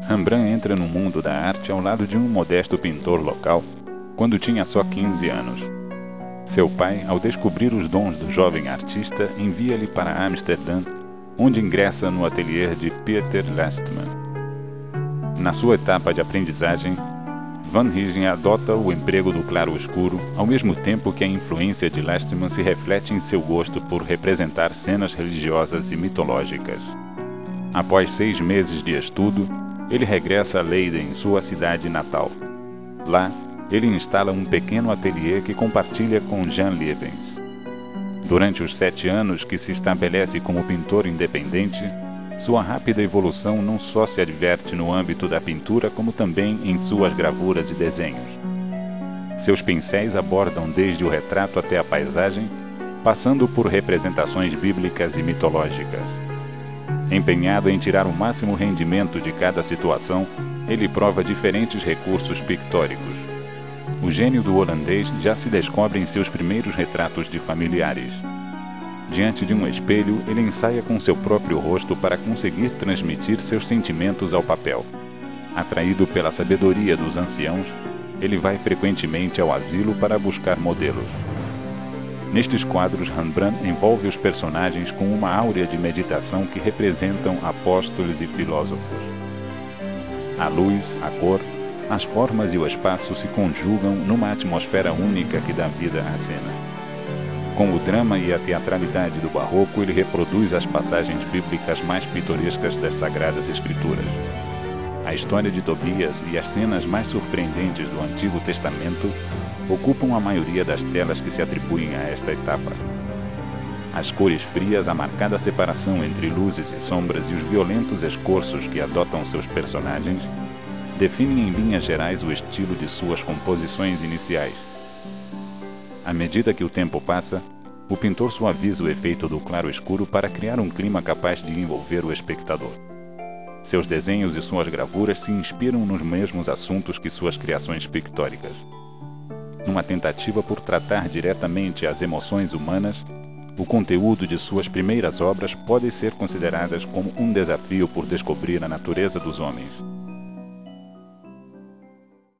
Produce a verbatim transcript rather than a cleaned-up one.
Rembrandt entra no mundo da arte ao lado de um modesto pintor local quando tinha só quinze anos. Seu pai, ao descobrir os dons do jovem artista, envia-lhe para Amsterdã, onde ingressa no ateliê de Pieter Lastman. Na sua etapa de aprendizagem, Van Rijn adota o emprego do claro-escuro, ao mesmo tempo que a influência de Lastman se reflete em seu gosto por representar cenas religiosas e mitológicas. Após seis meses de estudo, ele regressa a Leiden, sua cidade natal. Lá, ele instala um pequeno ateliê que compartilha com Jan Lievens. Durante os sete anos que se estabelece como pintor independente, sua rápida evolução não só se adverte no âmbito da pintura, como também em suas gravuras e desenhos. Seus pincéis abordam desde o retrato até a paisagem, passando por representações bíblicas e mitológicas. Empenhado em tirar o máximo rendimento de cada situação, ele prova diferentes recursos pictóricos. O gênio do holandês já se descobre em seus primeiros retratos de familiares. Diante de um espelho, ele ensaia com seu próprio rosto para conseguir transmitir seus sentimentos ao papel. Atraído pela sabedoria dos anciãos, ele vai frequentemente ao asilo para buscar modelos. Nestes quadros, Rembrandt envolve os personagens com uma áurea de meditação que representam apóstolos e filósofos. A luz, a cor, as formas e o espaço se conjugam numa atmosfera única que dá vida à cena. Com o drama e a teatralidade do barroco, ele reproduz as passagens bíblicas mais pitorescas das Sagradas Escrituras. A história de Tobias e as cenas mais surpreendentes do Antigo Testamento ocupam a maioria das telas que se atribuem a esta etapa. As cores frias, a marcada separação entre luzes e sombras e os violentos escorços que adotam seus personagens definem em linhas gerais o estilo de suas composições iniciais. À medida que o tempo passa, o pintor suaviza o efeito do claro-escuro para criar um clima capaz de envolver o espectador. Seus desenhos e suas gravuras se inspiram nos mesmos assuntos que suas criações pictóricas. Numa tentativa por tratar diretamente as emoções humanas, o conteúdo de suas primeiras obras pode ser consideradas como um desafio por descobrir a natureza dos homens.